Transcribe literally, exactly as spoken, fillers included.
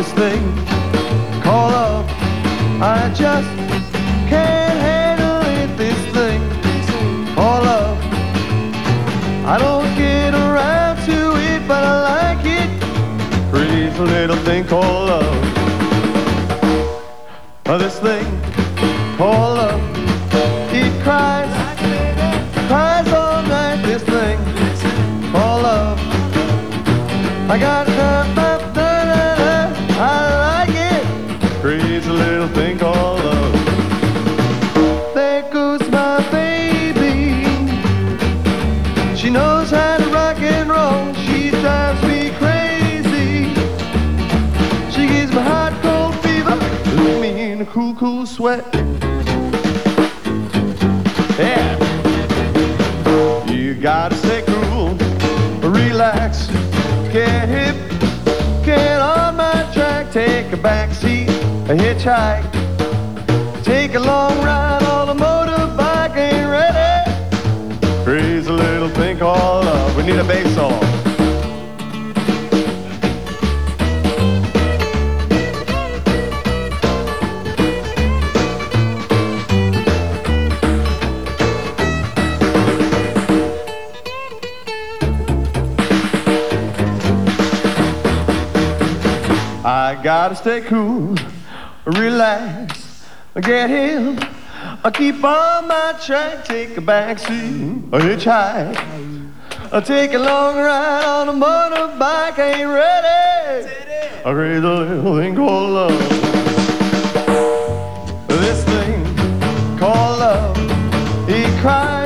this thing called love, I just can't handle it. This thing called love, I don't get around to it, but I like it. Crazy little thing called love. This thing called love, it cries, cries all night. This thing called love, I got da, da, da, da, da. I like it. Crazy little thing called love. There goes my baby. She knows how to rock and roll. She drives me crazy. She gives me hot cold fever, leave me in a cool, cool sweat. Yeah. You gotta stay cool, relax, get hip, get on my track, take a back seat, a hitchhike, take a long ride on a motorbike, ain't ready. Crazy little thing called love. We need a bass song. I gotta stay cool, relax, get hip, I keep on my track, take a backseat, a hitchhike, I take a long ride on a motorbike, ain't ready. A crazy little thing called love. This thing called love, it cries.